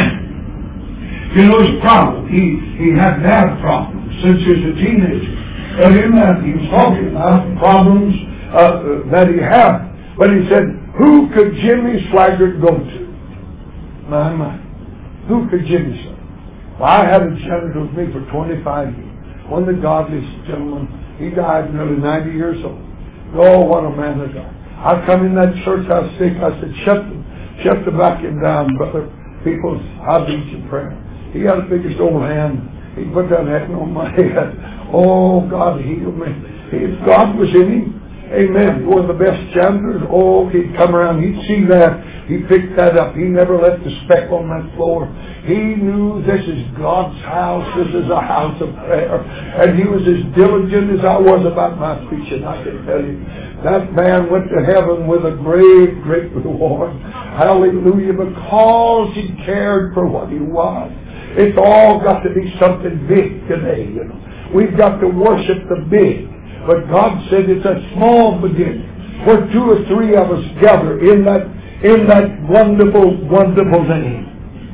You know his problem. He he had had problems since he was a teenager. But in that he was talking about problems uh, that he had. But he said, who could Jimmy Swaggart go to? My, my. Who could Jimmy say? Well, I had a gentleman with me for twenty-five years. One of the godliest gentlemen. He died nearly ninety years old. Oh, what a man of God. I come in that church, I was sick. I said, shut the, shut the vacuum down, brother. People, I'll beat you prayer. He had the biggest old hand. He put that hand on my head. Oh, God healed me. If God was in him, amen. One of the best janitors. Oh, he'd come around. He'd see that. He picked that up. He never left a speck on that floor. He knew this is God's house. This is a house of prayer. And he was as diligent as I was about my preaching. I can tell you. That man went to heaven with a great, great reward. Hallelujah. Because he cared for what he was. It's all got to be something big today, you know. We've got to worship the big. But God said it's a small beginning. Where two or three of us gather in that in that wonderful, wonderful name.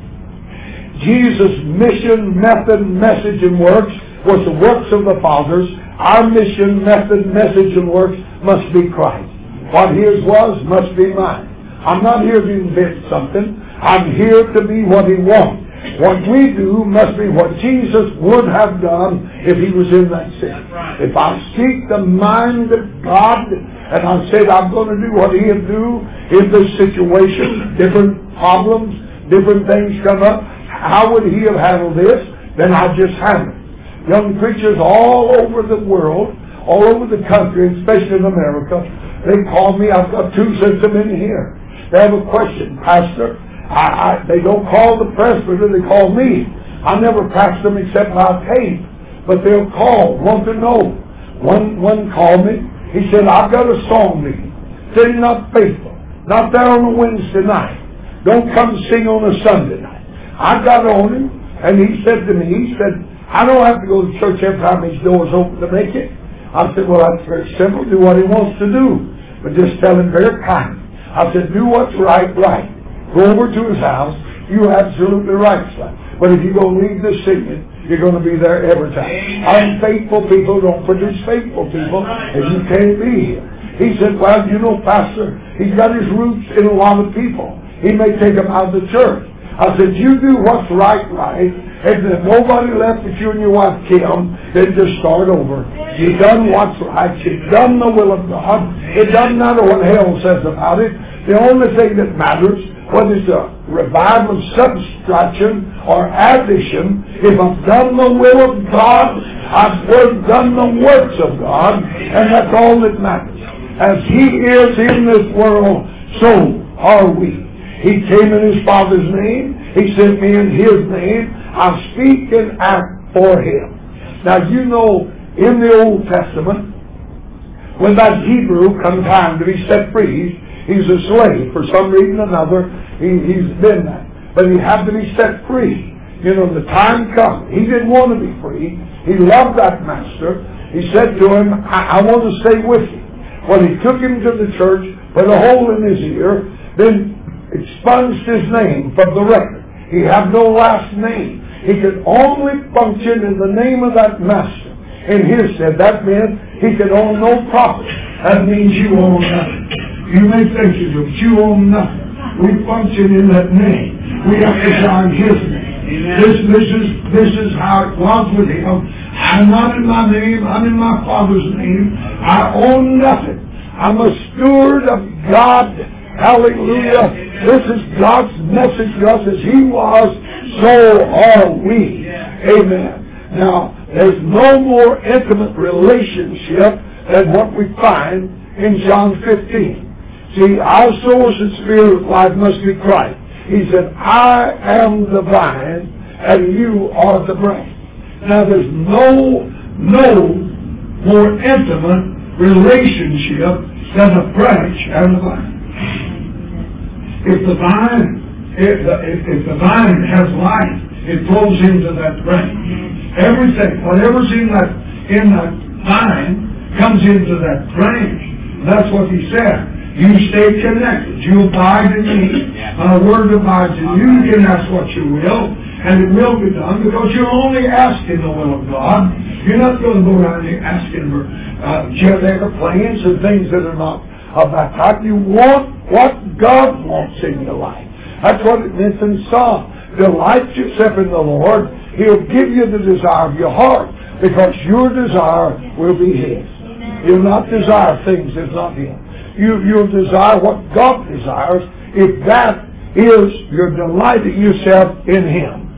Jesus' mission, method, message, and works was the works of the fathers. Our mission, method, message, and works must be Christ. What His was must be mine. I'm not here to invent something. I'm here to be what He wants. What we do must be what Jesus would have done if He was in that city. If I seek the mind of God and I said I'm going to do what He'll do in this situation, different problems, different things come up, how would He have handled this? Then I'll just handle it. Young preachers all over the world, all over the country, especially in America, they call me. I've got two sets of men here. They have a question. Pastor, I, I, they don't call the presbyter, they call me. I never pass them except by tape. But they'll call, want to know. One one called me. He said, I've got a song meeting. Said, you're not faithful. Not there on a Wednesday night. Don't come sing on a Sunday night. I got on him, and he said to me, he said, I don't have to go to church every time his door's open to make it. I said, well, that's very simple. Do what he wants to do. But just tell him very kind. I said, do what's right, right. Go over to his house. You're absolutely right, son. But if you go leave the singing, you're going to be there every time. Unfaithful people don't produce faithful people, and you can't be here. He said, well, you know, Pastor, he's got his roots in a lot of people. He may take them out of the church. I said, you do what's right, right. And if nobody left but you and your wife, Kim, then just start over. You've done what's right. You've done the will of God. It doesn't matter what hell says about it. The only thing that matters, whether it's a revival of subtraction or addition, if I've done the will of God, I've done the works of God, and that's all that matters. As He is in this world, so are we. He came in His Father's name. He sent me in His name. I speak and act for Him. Now you know, in the Old Testament, when that Hebrew come time to be set free, he's a slave. For some reason or another, he, he's been that. But he had to be set free. You know, the time comes. He didn't want to be free. He loved that master. He said to him, I, I want to stay with you. Well, he took him to the church, put a hole in his ear, then expunged his name from the record. He had no last name. He could only function in the name of that master. And here said, that meant he could own no property. That means you own nothing. You may think you do, but you own nothing. We function in that name. We exercise His name. This, this is this is how it was with Him. I'm not in my name. I'm in my Father's name. I own nothing. I'm a steward of God. Hallelujah. This is God's message to us. As He was, so are we. Amen. Now, There's no more intimate relationship than what we find in John fifteen. See, our source and spirit of life must be Christ. He said, I am the vine and you are the branch. Now there's no, no more intimate relationship than a branch and a vine. If the vine, if the, if, if the vine has life, it flows into that branch. Everything, whatever's in that, in that vine comes into that branch. That's what he said. You stay connected. You abide in me. My word abides in you. You can ask what you will, and it will be done, because you're only asking the will of God. You're not going to go around here asking for uh, jet airplanes and things that are not of that type. You want what God wants in your life. That's what it meant in Psalm. Delight yourself in the Lord. He'll give you the desire of your heart, because your desire will be His. You'll not desire things that's not Him. You, you'll desire what God desires, if that is you're delighting yourself in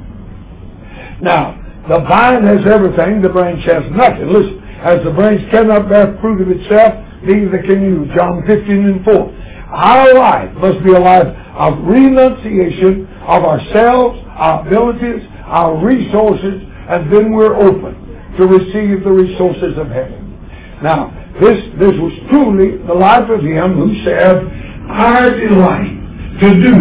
Him. Now, the vine has everything, the branch has nothing. Listen, as the branch cannot bear fruit of itself, neither can you. John fifteen and four. Our life must be a life of renunciation of ourselves, our abilities, our resources, and then we're open to receive the resources of heaven. Now, this, this was truly the life of Him who said, I delight to do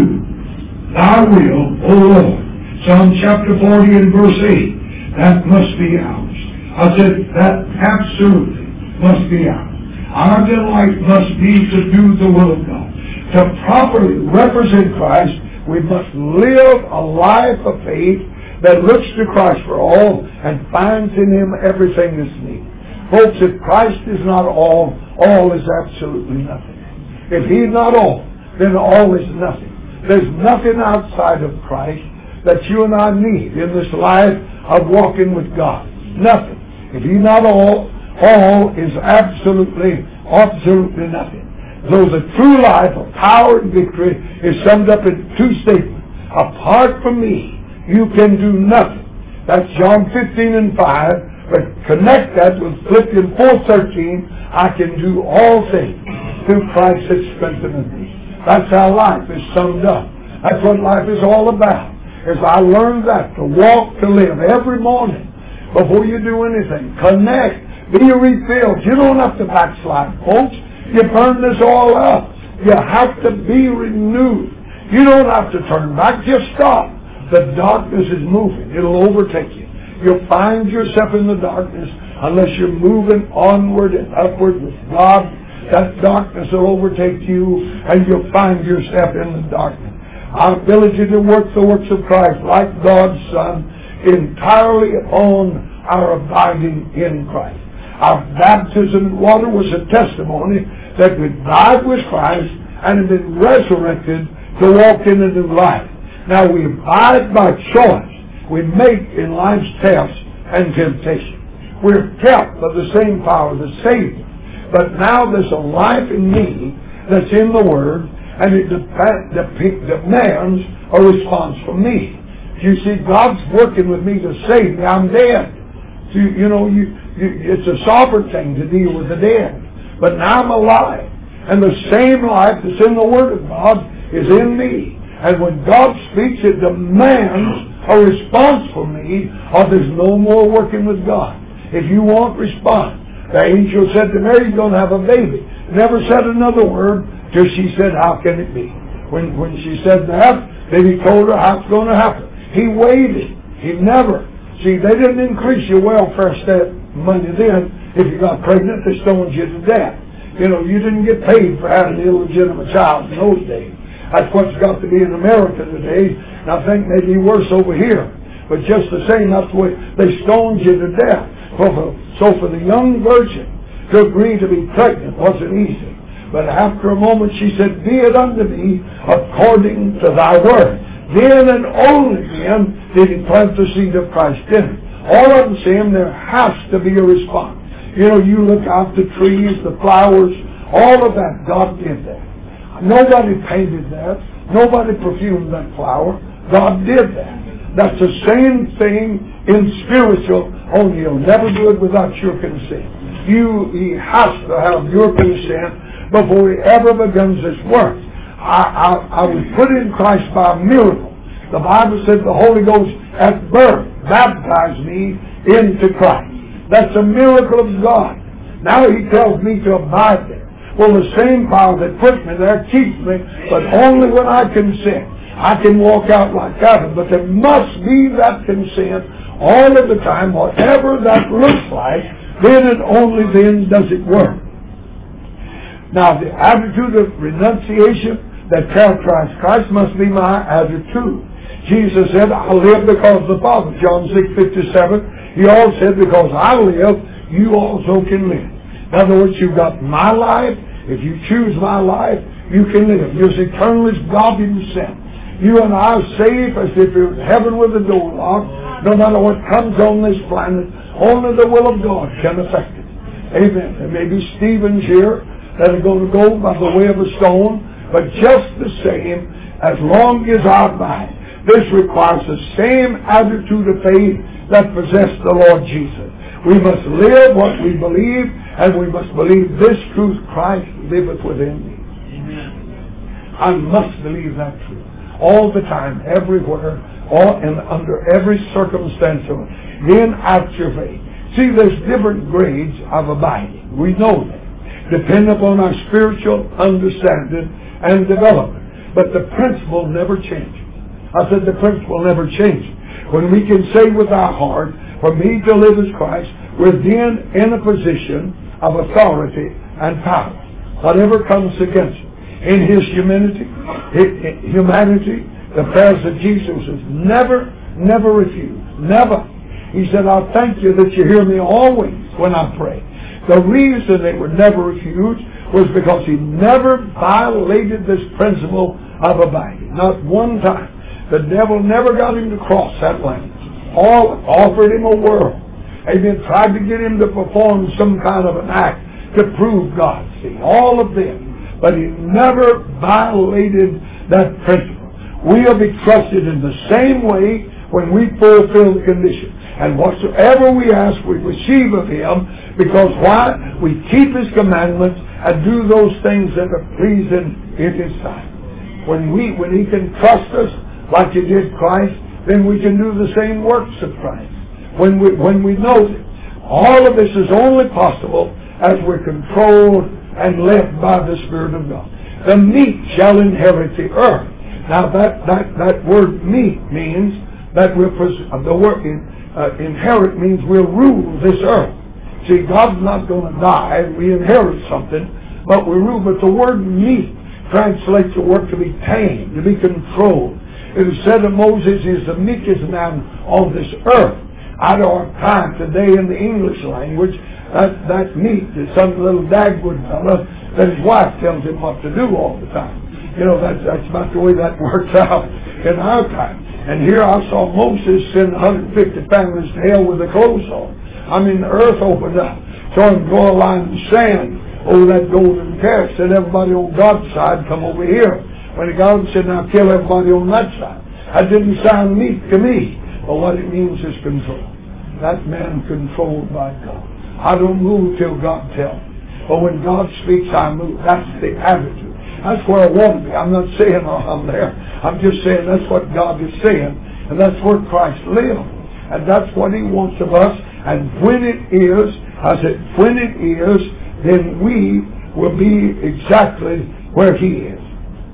Thy will, O Lord. Psalm chapter forty and verse eight. That must be ours. I said, that absolutely must be ours. Our delight must be to do the will of God. To properly represent Christ, we must live a life of faith that looks to Christ for all and finds in Him everything that's needed. Folks, if Christ is not all, all is absolutely nothing. If He's not all, then all is nothing. There's nothing outside of Christ that you and I need in this life of walking with God. Nothing. If He's not all, all is absolutely, absolutely nothing. So the true life of power and victory is summed up in two statements. Apart from me, you can do nothing. That's John fifteen and five. But connect that with Philippians four thirteen. I can do all things through Christ that strengtheneth me. That's how life is summed up. That's what life is all about. As I learned that, to walk, to live every morning before you do anything. Connect. Be refilled. You don't have to backslide, folks. You burn this all up. You have to be renewed. You don't have to turn back. Just stop. The darkness is moving. It'll overtake you. You'll find yourself in the darkness unless you're moving onward and upward with God. That darkness will overtake you and you'll find yourself in the darkness. Our ability to work the works of Christ like God's Son entirely upon our abiding in Christ. Our baptism in water was a testimony that we died with Christ and have been resurrected to walk in a new life. Now we abide by choice. We make in life's tests and temptation. We're kept by the same power that saved us. But now there's a life in me that's in the Word, and it dep- dep- demands a response from me. You see, God's working with me to save me. I'm dead. So, you know, you, you, it's a sovereign thing to deal with the dead. But now I'm alive. And the same life that's in the Word of God is in me. And when God speaks, it demands a response from me, or there's no more working with God. If you won't respond, the angel said to Mary, you're going to have a baby. Never said another word till she said, how can it be? When, when she said that, then he told her how it's going to happen. He waited. He never. See, they didn't increase your welfare state money then. If you got pregnant, they stoned you to death. You know, you didn't get paid for having an illegitimate child in those days. That's what's got to be in America today. And I think maybe worse over here. But just the same, that's the way they stoned you to death. So for, so for the young virgin to agree to be pregnant wasn't easy. But after a moment she said, be it unto me according to thy word. Then and only then did he plant the seed of Christ in it. All of them saying there has to be a response. You know, you look out the trees, the flowers, all of that, God did that. Nobody painted that. Nobody perfumed that flower. God did that. That's the same thing in spiritual, only He'll never do it without your consent. You, He has to have your consent before He ever begins His work. I, I, I was put in Christ by a miracle. The Bible said the Holy Ghost at birth baptized me into Christ. That's a miracle of God. Now He tells me to abide there. Well, the same power that put me there keeps me, but only when I consent. I can walk out like Adam, but there must be that consent all of the time, whatever that looks like, then and only then does it work. Now, the attitude of renunciation that characterized Christ must be my attitude. Jesus said, I live because of the Father. John six fifty-seven. He also said, because I live, you also can live. In other words, you've got my life. If you choose my life, you can live. You're as eternal as God Himself. You and I are safe as if it was heaven with a door locked. No matter what comes on this planet, only the will of God can affect it. Amen. There may be Stevens here that are going to go by the way of a stone, but just the same, as long as I abide, this requires the same attitude of faith that possessed the Lord Jesus. We must live what we believe, and we must believe this truth: Christ liveth within me. Amen. I must believe that truth all the time, everywhere, all and under every circumstance. Then act your faith. See, there's different grades of abiding. We know that. Depend upon our spiritual understanding and development. But the principle never changes. I said the principle never changes. When we can say with our heart, for me to live as Christ, we're then in a position of authority and power. Whatever comes against it. In His humanity, his humanity, the prayers of Jesus is never, never refused. Never. He said, I thank you that you hear me always when I pray. The reason they were never refused was because He never violated this principle of abiding. Not one time. The devil never got Him to cross that line. All offered Him a world. Amen. Tried to get Him to perform some kind of an act to prove God. See, all of them. But He never violated that principle. We will be trusted in the same way when we fulfill the condition. And whatsoever we ask, we receive of Him. Because why? We keep His commandments and do those things that are pleasing in His sight. When we, when He can trust us like He did Christ, then we can do the same works of Christ. When we, when we know that all of this is only possible as we're controlled and led by the Spirit of God. The meek shall inherit the earth. Now that, that, that word meek means that we'll, the word in, uh, inherit means we'll rule this earth. See, God's not going to die. We inherit something, but we rule. But the word meek translates the word to be tamed, to be controlled. It is said of Moses, he is the meekest man on this earth. Out of our time today in the English language, that, that meek is some little Dagwood fella that his wife tells him what to do all the time. You know, that's, that's about the way that works out in our time. And here I saw Moses send one hundred fifty families to hell with their clothes on. I mean, the earth opened up. Saw him draw a line in sand over that golden calf. Said everybody on God's side, come over here. When he got him, said, now kill everybody on that side. That didn't sound meek to me. But what it means is control. That man controlled by God. I don't move till God tells me. But when God speaks, I move. That's the attitude. That's where I want to be. I'm not saying oh, I'm there. I'm just saying that's what God is saying. And that's where Christ lived. And that's what He wants of us. And when it is, I said, when it is, then we will be exactly where He is.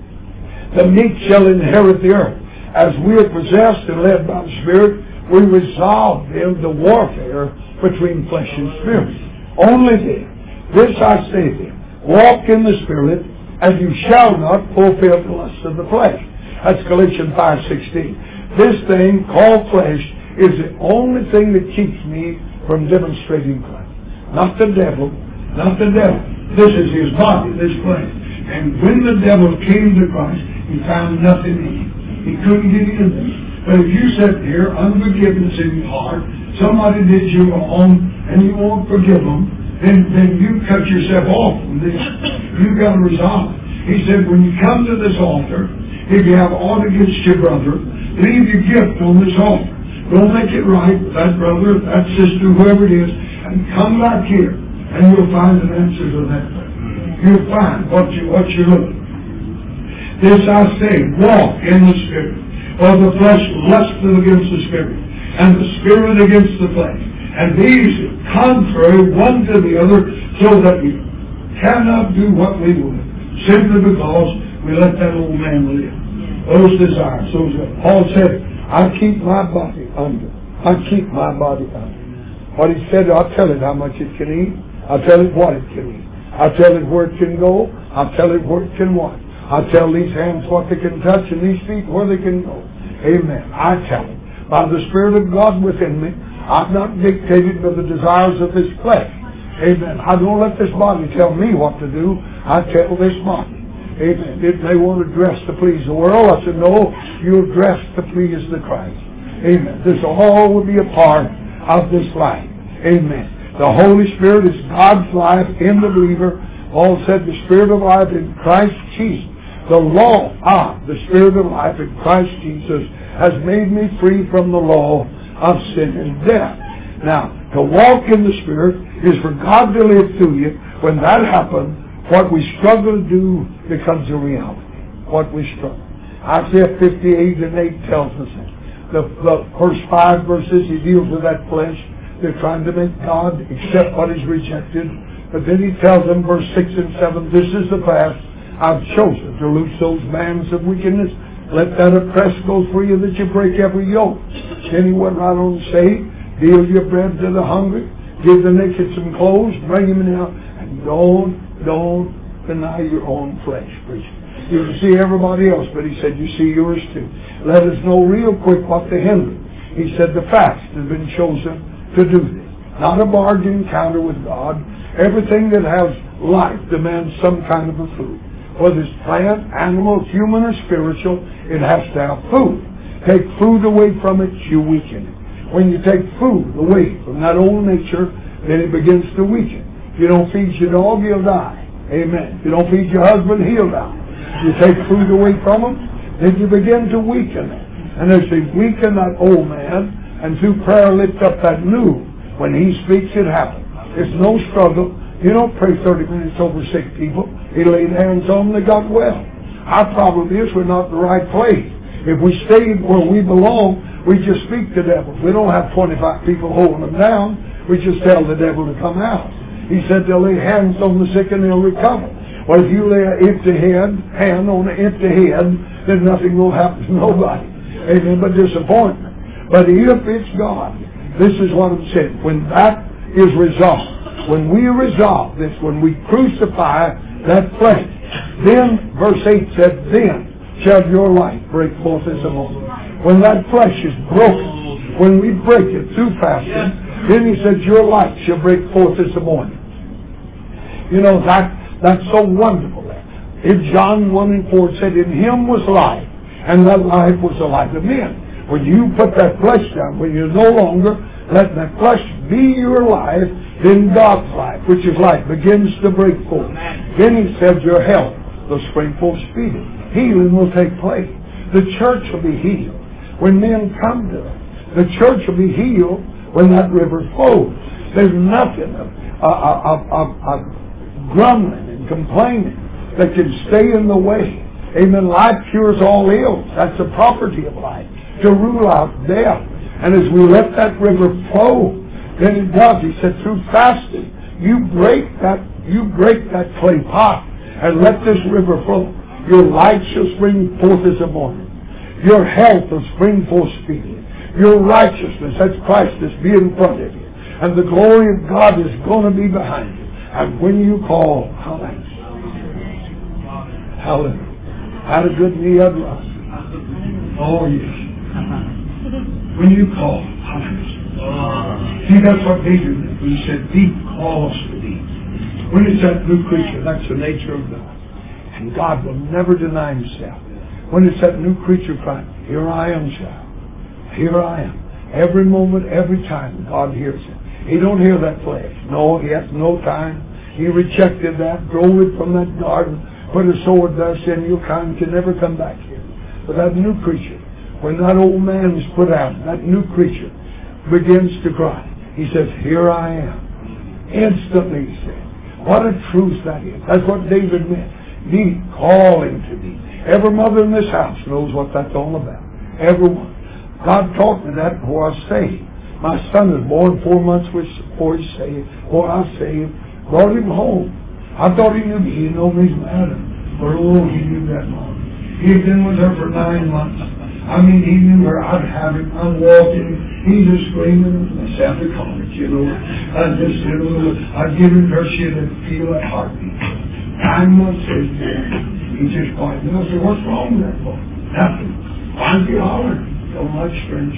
The meek shall inherit the earth. As we are possessed and led by the Spirit, we resolve then the warfare between flesh and spirit. Only then, this I say to them, walk in the Spirit, and you shall not fulfill the lust of the flesh. That's Galatians five sixteen. This thing called flesh is the only thing that keeps me from demonstrating Christ. Not the devil, not the devil. This is his body, this flesh. And when the devil came to Christ, he found nothing in him. He couldn't get in there. But if you sit there, unforgiveness in your heart, somebody did you wrong, and you won't forgive them, then, then you cut yourself off from this. You've got to resolve it. He said, when you come to this altar, if you have aught against your brother, Leave your gift on this altar. Don't make it right with that brother, that sister, whoever it is, and come back here, and you'll find an answer to that. You'll find what, you, what you're looking for. This I say, walk in the Spirit. For the flesh lusteth against the Spirit, and the Spirit against the flesh. And these are contrary one to the other, so that we cannot do what we would, simply because we let that old man live. Those desires. Those are, Paul said, I keep my body under. I keep my body under. What he said, I'll tell it how much it can eat. I'll tell it what it can eat. I'll tell it where it can go. I'll tell it where it can walk. I'll tell these hands what they can touch and these feet where they can go. Amen. I tell it. By the Spirit of God within me, I'm not dictated by the desires of this flesh. Amen. I don't let this body tell me what to do. I tell this body. Amen. Did they want to dress to please the world? I said, no, you'll dress to please the Christ. Amen. This all will be a part of this life. Amen. The Holy Spirit is God's life in the believer. Paul said the Spirit of life in Christ Jesus. The law of the Spirit of life in Christ Jesus has made me free from the law of sin and death. Now, to walk in the Spirit is for God to live through you. When that happens, what we struggle to do becomes a reality. What we struggle. Isaiah fifty-eight and eight tells us that. The, the first five verses, he deals with that flesh. They're trying to make God accept what is rejected. But then he tells them, verse six and seven, this is the path I've chosen to loose those bands of wickedness. Let that oppressed go free and that you break every yoke. Then he went right on to say, deal your bread to the hungry, give the naked some clothes, bring them out, and don't, don't deny your own flesh, preacher. You can see everybody else, but he said, you see yours too. Let us know real quick what the hinder. He said, the fast has been chosen to do this. Not a bargain encounter with God. Everything that has life demands some kind of a food. Whether it's plant, animal, human, or spiritual, it has to have food. Take food away from it, you weaken it. When you take food away from that old nature, then it begins to weaken. If you don't feed your dog, he'll die. Amen. If you don't feed your husband, he'll die. You take food away from him, then you begin to weaken it. And as they weaken that old man, and through prayer lift up that new, when he speaks, it happens. It's no struggle. You don't pray thirty minutes over sick people. He laid hands on them, they got well. Our problem is we're not in the right place. If we stayed where we belong, we just speak to devils. We don't have twenty-five people holding them down. We just tell the devil to come out. He said they'll lay hands on the sick and they'll recover. Well, if you lay an empty head, hand on an empty head, then nothing will happen to nobody. Amen. But disappointment. But if it's God, this is what I'm saying. When that is resolved, when we resolve this, when we crucify that flesh, then, verse eight said, then shall your life break forth as a morning. When that flesh is broken, when we break it through fasting, then he said, your life shall break forth as the morning. You know, that that's so wonderful. In John one and four it said, in him was life, and that life was the light of men. When you put that flesh down, when you no longer let that flesh be your life, then God's life, which is life, begins to break forth. Then he said, your health will spring forth speedily. Healing will take place. The church will be healed when men come to it. The church will be healed when that river flows. There's nothing of, of, of, of grumbling and complaining that can stay in the way. Amen. Life cures all ills. That's the property of life, to rule out death. And as we let that river flow, then it does. He said, through fasting, you break that, you break that clay pot and let this river flow. Your light shall spring forth as the morning. Your health will spring forth speedily. Your righteousness, that's Christ, is be in front of you. And the glory of God is going to be behind you. And when you call, hallelujah. Hallelujah. Had a good knee, I'd run. Oh, yes. When you call, hallelujah. See, that's what David did. He said, deep calls to deep. When it's that new creature, that's the nature of God. And God will never deny himself. When it's that new creature crying, here I am, child. Here I am. Every moment, every time, God hears it. He don't hear that flesh. No, he has no time. He rejected that, drove it from that garden, put a sword there, saying, your kind can never come back here. But that new creature, when that old man is put out, that new creature begins to cry, he says, here I am. Instantly, he said. What a truth that is. That's what David meant. Me calling to thee. Every mother in this house knows what that's all about. Everyone. God taught me that before I was saved. My son was born four months before he saved. Before I was saved. Brought him home. I thought he knew me. He didn't know me as Adam. But oh, he knew that mom. He had been with her for nine months. I mean, he knew her. I'd have him. I'm walking. He's just screaming. I sat in the college, you know. I'd just, you know, I'd give him her shit and feel that heartbeat. Nine months later, he just pointed. I said, what's wrong with that boy? Nothing. Why don't you holler? Don't like strangers.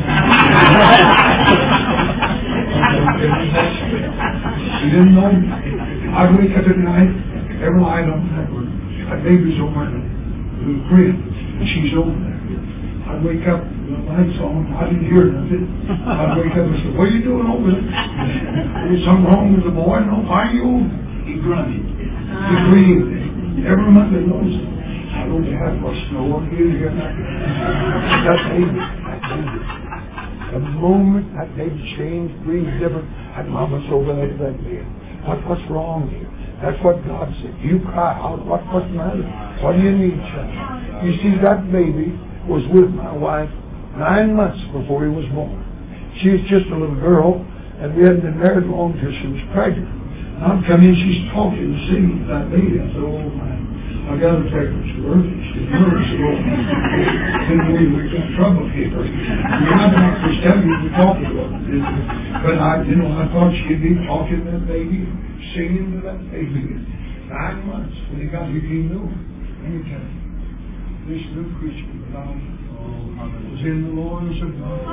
She didn't know me. I'd wake up at night, every night on that room. My baby's over in the crib, and she's over there. I'd wake up, the lights on, I didn't hear nothing. I'd wake up and say, what are you doing over there? There's something wrong with the boy? No, why are you over there? He grunted. He breathed. Every mother knows it. I don't have much snow up here. That baby, that baby. The moment that baby changed, breathed different, that mama's over there to that bed. What, what's wrong here? That's what God said. You cry out. What, what's the matter? What do you need, child? You see, that baby was with my wife nine months before he was born. She was just a little girl, and we hadn't been married long till she was pregnant. And I'm coming in, she's talking and singing to that baby. I said, oh, man. I got to take her to her. She's nervous. Didn't believe we got trouble here. You're not doctors telling you to talk to her. But I, you know, I thought she'd be talking to that baby, singing to that baby. Nine months when he got here, he knew. Let me tell you, this new creature belongs was in the loins of God.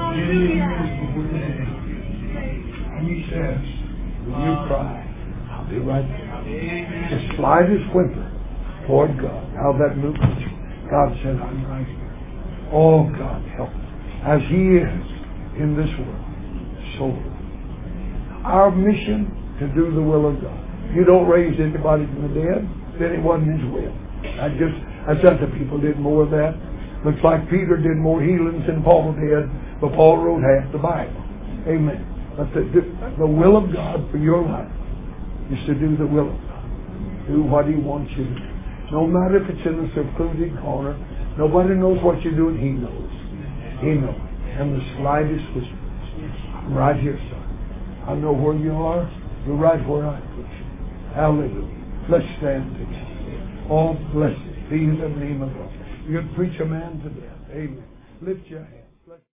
And he says, when you cry, I'll be right there. The slightest whimper toward God. How that new creature. God said, I'm right here. Oh, God, help us. As He is in this world, so our mission to do the will of God. You don't raise anybody from the dead, then it wasn't His will. I just, I said the people did more of that. Looks like Peter did more healings than Paul did, but Paul wrote half the Bible. Amen. But the, the will of God for your life is to do the will of God. Do what He wants you to do. No matter if it's in a secluded corner, nobody knows what you're doing. He knows. He knows. And the slightest whisper, I'm right here, son. I know where you are. You're right where I put you. Hallelujah. Let's stand together. Oh, blessed be the name of God. You can preach a man to death. Amen. Lift your hand.